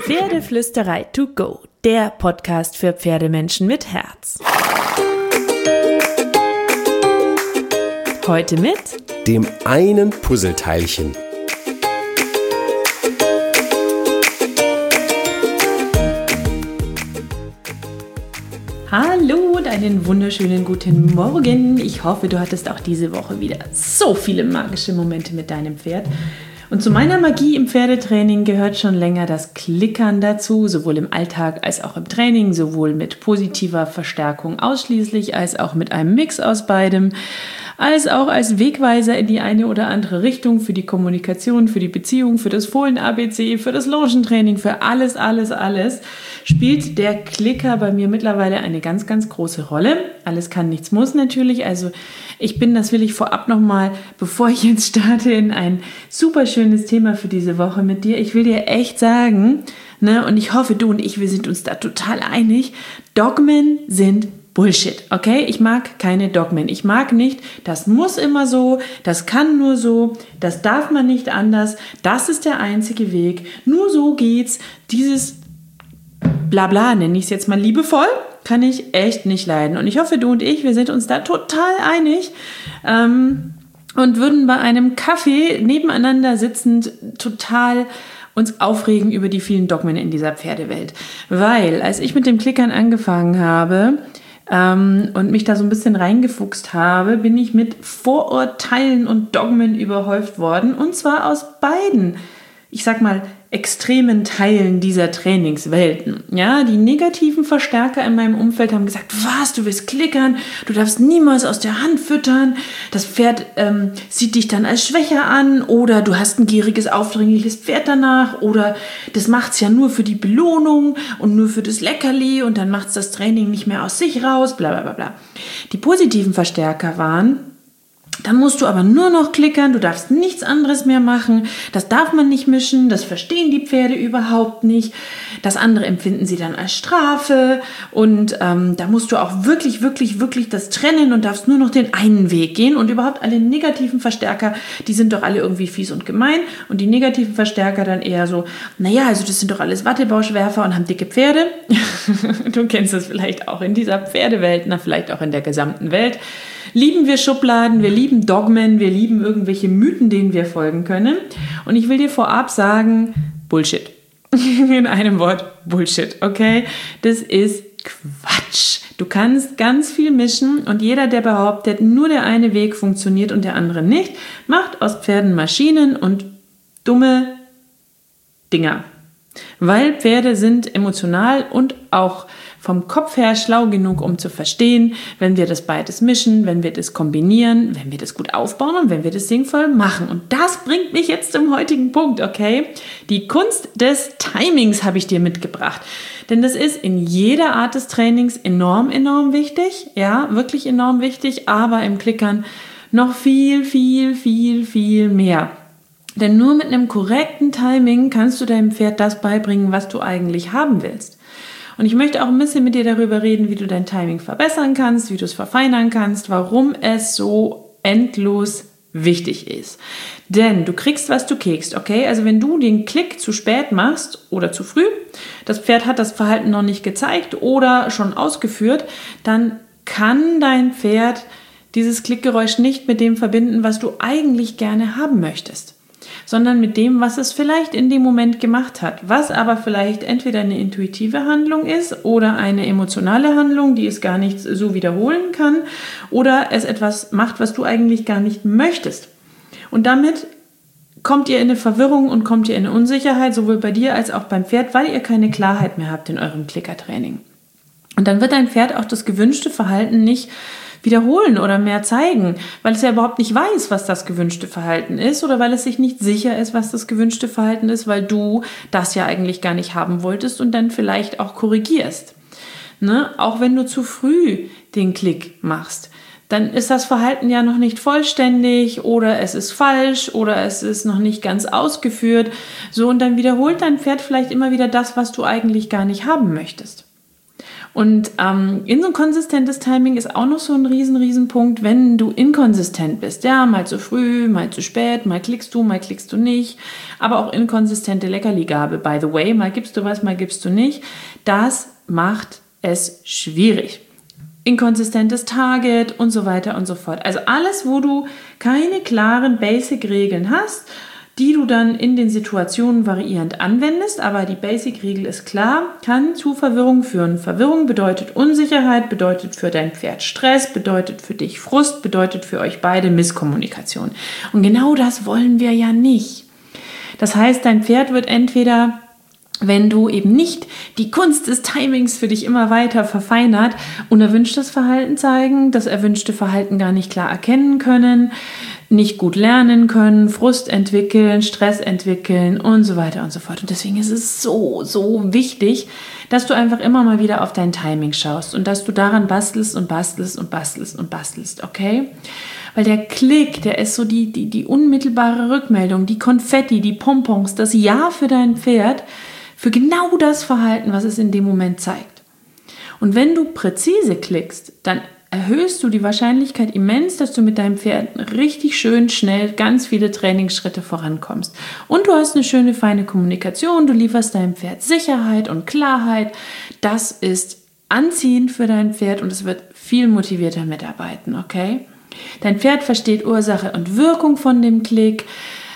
Pferdeflüsterei to go, der Podcast für Pferdemenschen mit Herz. Heute mit dem einen Puzzleteilchen. Hallo und einen wunderschönen guten Morgen. Ich hoffe, du hattest auch diese Woche wieder so viele magische Momente mit deinem Pferd. Und zu meiner Magie im Pferdetraining gehört schon länger das Klickern dazu, sowohl im Alltag als auch im Training, sowohl mit positiver Verstärkung ausschließlich, als auch mit einem Mix aus beidem, als auch als Wegweiser in die eine oder andere Richtung für die Kommunikation, für die Beziehung, für das Fohlen-ABC, für das Longentraining, für alles, spielt der Klicker bei mir mittlerweile eine ganz, ganz große Rolle. Alles kann, nichts muss natürlich. Also das will ich vorab nochmal, bevor ich jetzt starte, in ein super schönes Thema für diese Woche mit dir. Ich will dir echt sagen, und ich hoffe, du und ich, wir sind uns da total einig, Dogmen sind Bullshit, okay? Ich mag keine Dogmen. Ich mag nicht, das muss immer so, das kann nur so, das darf man nicht anders, das ist der einzige Weg, nur so geht's. Dieses Blabla, nenne ich es jetzt mal liebevoll, kann ich echt nicht leiden. Und ich hoffe, du und ich, wir sind uns da total einig und würden bei einem Kaffee nebeneinander sitzend total uns aufregen über die vielen Dogmen in dieser Pferdewelt. Weil, als ich mit dem Klickern angefangen habe, und mich da so ein bisschen reingefuchst habe, bin ich mit Vorurteilen und Dogmen überhäuft worden. Und zwar aus beiden, ich sag mal, extremen Teilen dieser Trainingswelten. Ja, die negativen Verstärker in meinem Umfeld haben gesagt, was, du willst klickern, du darfst niemals aus der Hand füttern, das Pferd sieht dich dann als schwächer an oder du hast ein gieriges, aufdringliches Pferd danach oder das macht's ja nur für die Belohnung und nur für das Leckerli und dann macht's das Training nicht mehr aus sich raus, bla bla bla bla. Die positiven Verstärker waren, dann musst du aber nur noch klickern, du darfst nichts anderes mehr machen, das darf man nicht mischen, das verstehen die Pferde überhaupt nicht, das andere empfinden sie dann als Strafe und da musst du auch wirklich das trennen und darfst nur noch den einen Weg gehen und überhaupt alle negativen Verstärker, die sind doch alle irgendwie fies und gemein und die negativen Verstärker dann eher so, also das sind doch alles Wattebauschwerfer und haben dicke Pferde. Du kennst das vielleicht auch in dieser Pferdewelt, vielleicht auch in der gesamten Welt. Lieben wir Schubladen, wir lieben Dogmen, wir lieben irgendwelche Mythen, denen wir folgen können. Und ich will dir vorab sagen, Bullshit. In einem Wort, Bullshit, okay? Das ist Quatsch. Du kannst ganz viel mischen und jeder, der behauptet, nur der eine Weg funktioniert und der andere nicht, macht aus Pferden Maschinen und dumme Dinger. Weil Pferde sind emotional und auch vom Kopf her schlau genug, um zu verstehen, wenn wir das beides mischen, wenn wir das kombinieren, wenn wir das gut aufbauen und wenn wir das sinnvoll machen. Und das bringt mich jetzt zum heutigen Punkt, okay? Die Kunst des Timings habe ich dir mitgebracht. Denn das ist in jeder Art des Trainings enorm wichtig. Ja, wirklich enorm wichtig, aber im Klickern noch viel mehr. Denn nur mit einem korrekten Timing kannst du deinem Pferd das beibringen, was du eigentlich haben willst. Und ich möchte auch ein bisschen mit dir darüber reden, wie du dein Timing verbessern kannst, wie du es verfeinern kannst, warum es so endlos wichtig ist. Denn du kriegst, was du kriegst, okay? Also wenn du den Klick zu spät machst oder zu früh, das Pferd hat das Verhalten noch nicht gezeigt oder schon ausgeführt, dann kann dein Pferd dieses Klickgeräusch nicht mit dem verbinden, was du eigentlich gerne haben möchtest, sondern mit dem, was es vielleicht in dem Moment gemacht hat, was aber vielleicht entweder eine intuitive Handlung ist oder eine emotionale Handlung, die es gar nicht so wiederholen kann oder es etwas macht, was du eigentlich gar nicht möchtest. Und damit kommt ihr in eine Verwirrung und kommt ihr in eine Unsicherheit, sowohl bei dir als auch beim Pferd, weil ihr keine Klarheit mehr habt in eurem Klickertraining. Und dann wird dein Pferd auch das gewünschte Verhalten nicht wiederholen oder mehr zeigen, weil es ja überhaupt nicht weiß, was das gewünschte Verhalten ist oder weil es sich nicht sicher ist, was das gewünschte Verhalten ist, weil du das ja eigentlich gar nicht haben wolltest und dann vielleicht auch korrigierst. Auch wenn du zu früh den Klick machst, dann ist das Verhalten ja noch nicht vollständig oder es ist falsch oder es ist noch nicht ganz ausgeführt. So, und dann wiederholt dein Pferd vielleicht immer wieder das, was du eigentlich gar nicht haben möchtest. Und inkonsistentes Timing ist auch noch so ein riesen Punkt, wenn du inkonsistent bist. Ja, mal zu früh, mal zu spät, mal klickst du nicht. Aber auch inkonsistente Leckerligabe, by the way. Mal gibst du was, mal gibst du nicht. Das macht es schwierig. Inkonsistentes Target und so weiter und so fort. Also alles, wo du keine klaren Basic-Regeln hast, die du dann in den Situationen variierend anwendest, aber die Basic-Regel ist klar, kann zu Verwirrung führen. Verwirrung bedeutet Unsicherheit, bedeutet für dein Pferd Stress, bedeutet für dich Frust, bedeutet für euch beide Misskommunikation. Und genau das wollen wir ja nicht. Das heißt, dein Pferd wird entweder, wenn du eben nicht die Kunst des Timings für dich immer weiter verfeinert, unerwünschtes Verhalten zeigen, das erwünschte Verhalten gar nicht klar erkennen können, nicht gut lernen können, Frust entwickeln, Stress entwickeln und so weiter und so fort. Und deswegen ist es so wichtig, dass du einfach immer mal wieder auf dein Timing schaust und dass du daran bastelst, okay? Weil der Klick, der ist so die unmittelbare Rückmeldung, die Konfetti, die Pompons, das Ja für dein Pferd, für genau das Verhalten, was es in dem Moment zeigt. Und wenn du präzise klickst, dann erhöhst du die Wahrscheinlichkeit immens, dass du mit deinem Pferd richtig schön schnell ganz viele Trainingsschritte vorankommst. Und du hast eine schöne, feine Kommunikation, du lieferst deinem Pferd Sicherheit und Klarheit. Das ist anziehend für dein Pferd und es wird viel motivierter mitarbeiten, okay? Dein Pferd versteht Ursache und Wirkung von dem Klick.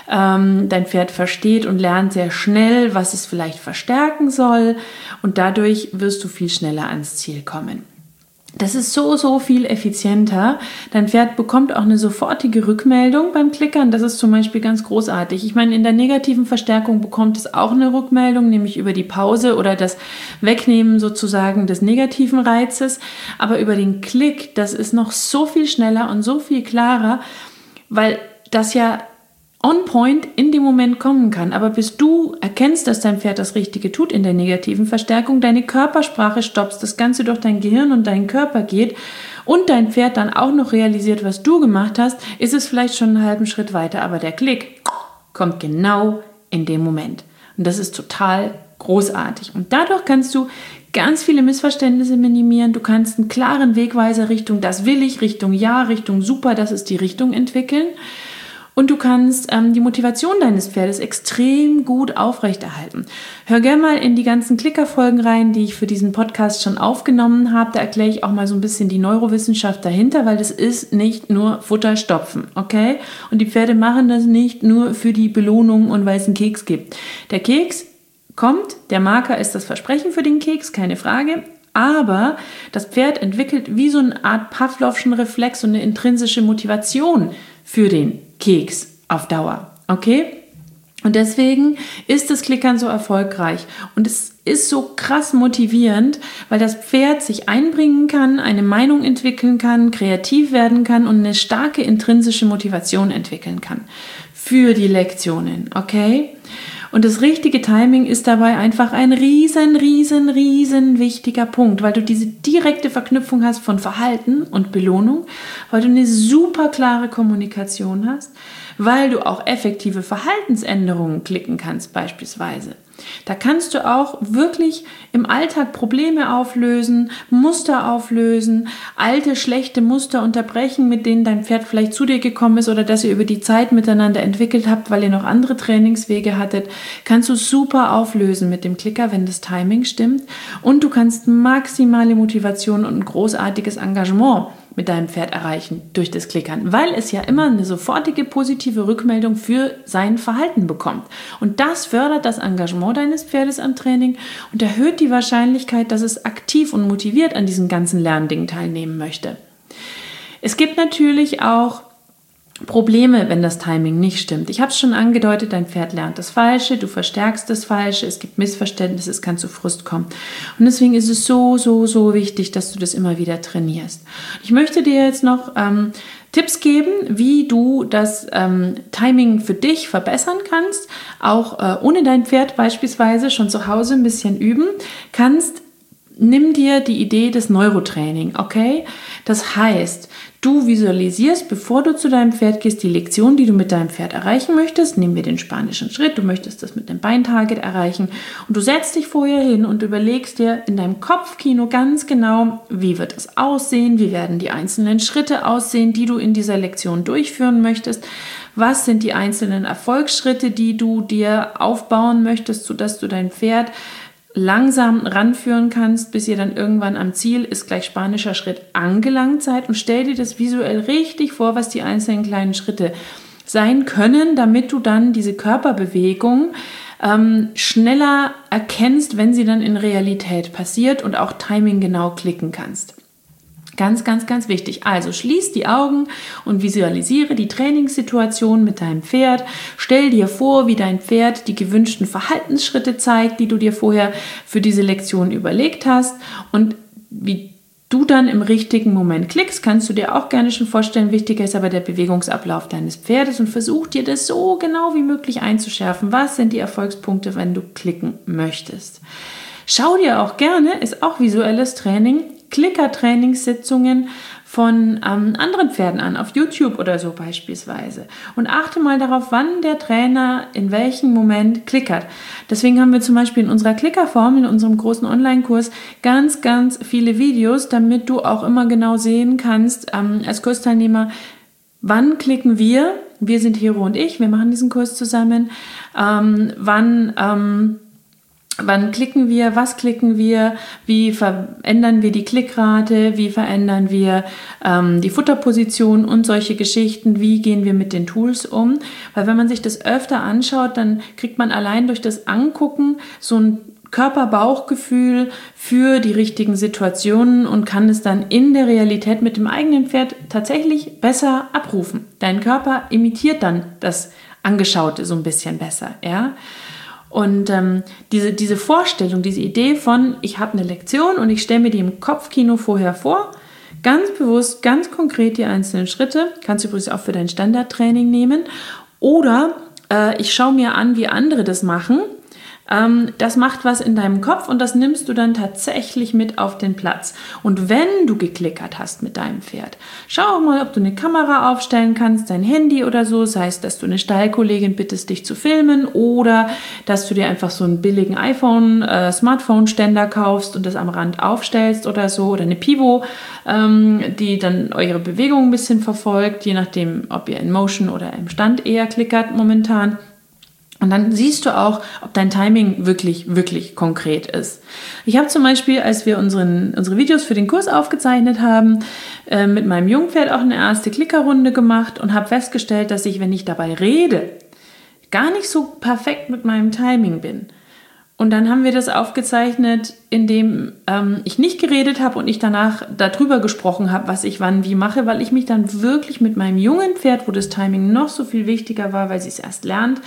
Dein Pferd versteht und lernt sehr schnell, was es vielleicht verstärken soll und dadurch wirst du viel schneller ans Ziel kommen. Das ist so viel effizienter. Dein Pferd bekommt auch eine sofortige Rückmeldung beim Klickern. Das ist zum Beispiel ganz großartig. Ich meine, in der negativen Verstärkung bekommt es auch eine Rückmeldung, nämlich über die Pause oder das Wegnehmen sozusagen des negativen Reizes. Aber über den Klick, das ist noch so viel schneller und so viel klarer, weil das ja on point in dem Moment kommen kann. Aber bis du erkennst, dass dein Pferd das Richtige tut in der negativen Verstärkung, deine Körpersprache stoppst, das Ganze durch dein Gehirn und deinen Körper geht und dein Pferd dann auch noch realisiert, was du gemacht hast, ist es vielleicht schon einen halben Schritt weiter. Aber der Klick kommt genau in dem Moment. Und das ist total großartig. Und dadurch kannst du ganz viele Missverständnisse minimieren. Du kannst einen klaren Wegweiser Richtung das will ich, Richtung ja, Richtung super, das ist die Richtung entwickeln. Und du kannst die Motivation deines Pferdes extrem gut aufrechterhalten. Hör gerne mal in die ganzen Klickerfolgen rein, die ich für diesen Podcast schon aufgenommen habe. Da erkläre ich auch mal so ein bisschen die Neurowissenschaft dahinter, weil das ist nicht nur Futterstopfen, okay? Und die Pferde machen das nicht nur für die Belohnung und weil es einen Keks gibt. Der Keks kommt, der Marker ist das Versprechen für den Keks, keine Frage. Aber das Pferd entwickelt wie so eine Art Pavlovschen Reflex und eine intrinsische Motivation für den Keks auf Dauer, okay? Und deswegen ist das Klickern so erfolgreich und es ist so krass motivierend, weil das Pferd sich einbringen kann, eine Meinung entwickeln kann, kreativ werden kann und eine starke intrinsische Motivation entwickeln kann für die Lektionen, okay? Und das richtige Timing ist dabei einfach ein riesen wichtiger Punkt, weil du diese direkte Verknüpfung hast von Verhalten und Belohnung, weil du eine super klare Kommunikation hast, weil du auch effektive Verhaltensänderungen klicken kannst beispielsweise. Da kannst du auch wirklich im Alltag Probleme auflösen, Muster auflösen, alte, schlechte Muster unterbrechen, mit denen dein Pferd vielleicht zu dir gekommen ist oder dass ihr über die Zeit miteinander entwickelt habt, weil ihr noch andere Trainingswege hattet, kannst du super auflösen mit dem Klicker, wenn das Timing stimmt. Und du kannst maximale Motivation und ein großartiges Engagement mit deinem Pferd erreichen durch das Klickern, weil es ja immer eine sofortige positive Rückmeldung für sein Verhalten bekommt. Und das fördert das Engagement deines Pferdes am Training und erhöht die Wahrscheinlichkeit, dass es aktiv und motiviert an diesen ganzen Lerndingen teilnehmen möchte. Es gibt natürlich auch Probleme, wenn das Timing nicht stimmt. Ich habe es schon angedeutet, dein Pferd lernt das Falsche, du verstärkst das Falsche, es gibt Missverständnisse, es kann zu Frust kommen. Und deswegen ist es so wichtig, dass du das immer wieder trainierst. Ich möchte dir jetzt noch Tipps geben, wie du das Timing für dich verbessern kannst. Auch ohne dein Pferd beispielsweise schon zu Hause ein bisschen üben kannst. nimm dir die Idee des Neurotraining, okay? Das heißt, du visualisierst, bevor du zu deinem Pferd gehst, die Lektion, die du mit deinem Pferd erreichen möchtest. Nehmen wir den spanischen Schritt, du möchtest das mit dem Beintarget erreichen und du setzt dich vorher hin und überlegst dir in deinem Kopfkino ganz genau, wie wird es aussehen, wie werden die einzelnen Schritte aussehen, die du in dieser Lektion durchführen möchtest. Was sind die einzelnen Erfolgsschritte, die du dir aufbauen möchtest, sodass du dein Pferd langsam ranführen kannst, bis ihr dann irgendwann am Ziel ist gleich spanischer Schritt angelangt seid, und stell dir das visuell richtig vor, was die einzelnen kleinen Schritte sein können, damit du dann diese Körperbewegung schneller erkennst, wenn sie dann in Realität passiert, und auch Timing genau klicken kannst. Ganz, ganz, ganz wichtig. Also schließ die Augen und visualisiere die Trainingssituation mit deinem Pferd. Stell dir vor, wie dein Pferd die gewünschten Verhaltensschritte zeigt, die du dir vorher für diese Lektion überlegt hast, und wie du dann im richtigen Moment klickst, kannst du dir auch gerne schon vorstellen. Wichtiger ist aber der Bewegungsablauf deines Pferdes, und versuch dir das so genau wie möglich einzuschärfen. Was sind die Erfolgspunkte, wenn du klicken möchtest? Schau dir auch gerne, ist auch visuelles Training, Klicker-Trainingssitzungen von anderen Pferden an, auf YouTube oder so beispielsweise. Und achte mal darauf, wann der Trainer in welchem Moment klickert. Deswegen haben wir zum Beispiel in unserer Klickerformel, in unserem großen Online-Kurs, ganz, ganz viele Videos, damit du auch immer genau sehen kannst, als Kursteilnehmer, wann klicken wir sind Hero und ich, wir machen diesen Kurs zusammen, wann klicken wir, was klicken wir, wie verändern wir die Klickrate, wie verändern wir die Futterposition und solche Geschichten, wie gehen wir mit den Tools um. Weil wenn man sich das öfter anschaut, dann kriegt man allein durch das Angucken so ein Körper-Bauch-Gefühl für die richtigen Situationen und kann es dann in der Realität mit dem eigenen Pferd tatsächlich besser abrufen. Dein Körper imitiert dann das Angeschaute so ein bisschen besser, ja. Und diese Vorstellung, diese Idee von, ich habe eine Lektion und ich stelle mir die im Kopfkino vorher vor, ganz bewusst, ganz konkret die einzelnen Schritte, kannst du übrigens auch für dein Standardtraining nehmen, oder ich schaue mir an, wie andere das machen. Das macht was in deinem Kopf und das nimmst du dann tatsächlich mit auf den Platz. Und wenn du geklickert hast mit deinem Pferd, schau auch mal, ob du eine Kamera aufstellen kannst, dein Handy oder so, sei es, dass du eine Stallkollegin bittest, dich zu filmen, oder dass du dir einfach so einen billigen Smartphone-Ständer kaufst und das am Rand aufstellst oder so, oder eine Pivo, die dann eure Bewegung ein bisschen verfolgt, je nachdem, ob ihr in Motion oder im Stand eher klickert momentan. Und dann siehst du auch, ob dein Timing wirklich, wirklich konkret ist. Ich habe zum Beispiel, als wir unsere Videos für den Kurs aufgezeichnet haben, mit meinem Jungpferd auch eine erste Klickerrunde gemacht und habe festgestellt, dass ich, wenn ich dabei rede, gar nicht so perfekt mit meinem Timing bin. Und dann haben wir das aufgezeichnet, indem ich nicht geredet habe und ich danach darüber gesprochen habe, was ich wann wie mache, weil ich mich dann wirklich mit meinem jungen Pferd, wo das Timing noch so viel wichtiger war, weil sie es erst lernt,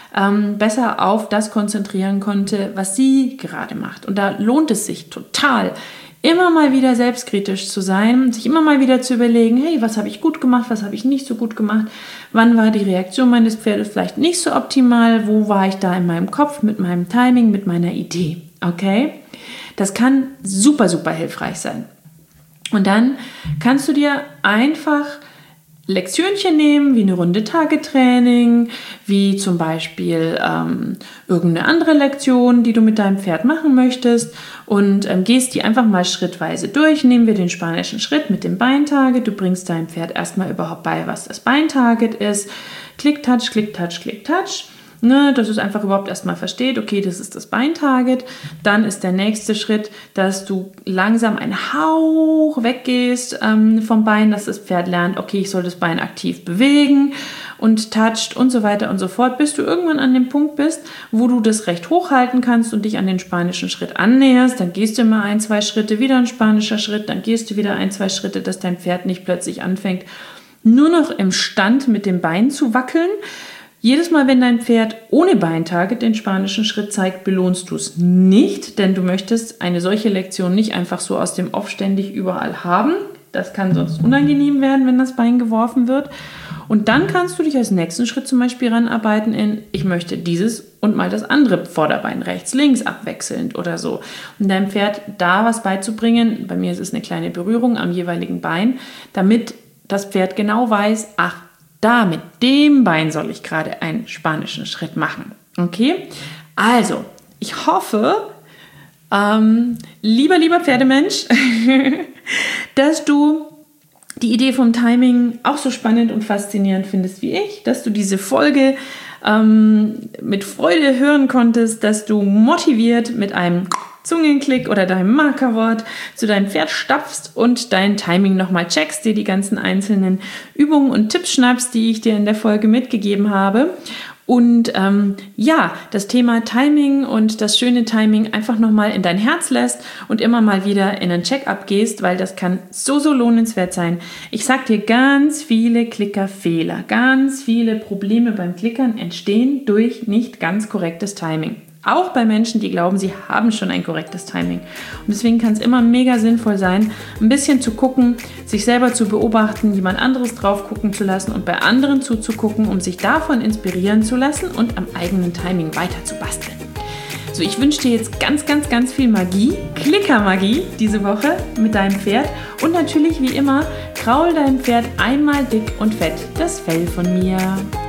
besser auf das konzentrieren konnte, was sie gerade macht. Und da lohnt es sich total, immer mal wieder selbstkritisch zu sein, sich immer mal wieder zu überlegen, hey, was habe ich gut gemacht, was habe ich nicht so gut gemacht, wann war die Reaktion meines Pferdes vielleicht nicht so optimal, wo war ich da in meinem Kopf, mit meinem Timing, mit meiner Idee, okay? Das kann super, super hilfreich sein. Und dann kannst du dir einfach Lektionchen nehmen, wie eine Runde Tagetraining, wie zum Beispiel irgendeine andere Lektion, die du mit deinem Pferd machen möchtest, und gehst die einfach mal schrittweise durch. Nehmen wir den spanischen Schritt mit dem Beintarget. Du bringst deinem Pferd erstmal überhaupt bei, was das Beintarget ist. Klick, Touch, Klick, Touch, Klick, Touch. Ne, dass es einfach überhaupt erstmal versteht, okay, das ist das Beintarget. Dann ist der nächste Schritt, dass du langsam einen Hauch weggehst vom Bein, dass das Pferd lernt, okay, ich soll das Bein aktiv bewegen und toucht und so weiter und so fort, bis du irgendwann an dem Punkt bist, wo du das recht hochhalten kannst und dich an den spanischen Schritt annäherst. Dann gehst du immer 1, 2 Schritte, wieder ein spanischer Schritt, dann gehst du wieder 1, 2 Schritte, dass dein Pferd nicht plötzlich anfängt, nur noch im Stand mit dem Bein zu wackeln. Jedes Mal, wenn dein Pferd ohne Beintarget den spanischen Schritt zeigt, belohnst du es nicht, denn du möchtest eine solche Lektion nicht einfach so aus dem Off ständig überall haben. Das kann sonst unangenehm werden, wenn das Bein geworfen wird. Und dann kannst du dich als nächsten Schritt zum Beispiel ranarbeiten in, ich möchte dieses und mal das andere Vorderbein rechts, links abwechselnd oder so. Und deinem Pferd da was beizubringen, bei mir ist es eine kleine Berührung am jeweiligen Bein, damit das Pferd genau weiß, ach, da mit dem Bein soll ich gerade einen spanischen Schritt machen. Okay? Also, ich hoffe, lieber Pferdemensch, dass du die Idee vom Timing auch so spannend und faszinierend findest wie ich, dass du diese Folge mit Freude hören konntest, dass du motiviert mit einem Zungenklick oder deinem Markerwort zu deinem Pferd stapfst und dein Timing nochmal checkst, dir die ganzen einzelnen Übungen und Tipps schnappst, die ich dir in der Folge mitgegeben habe. Und das Thema Timing und das schöne Timing einfach nochmal in dein Herz lässt und immer mal wieder in ein Check-up gehst, weil das kann so lohnenswert sein. Ich sag dir, ganz viele Klickerfehler, ganz viele Probleme beim Klickern entstehen durch nicht ganz korrektes Timing. Auch bei Menschen, die glauben, sie haben schon ein korrektes Timing. Und deswegen kann es immer mega sinnvoll sein, ein bisschen zu gucken, sich selber zu beobachten, jemand anderes drauf gucken zu lassen und bei anderen zuzugucken, um sich davon inspirieren zu lassen und am eigenen Timing weiter zu basteln. So, ich wünsche dir jetzt ganz viel Magie, Klickermagie diese Woche mit deinem Pferd und natürlich wie immer, kraul deinem Pferd einmal dick und fett das Fell von mir.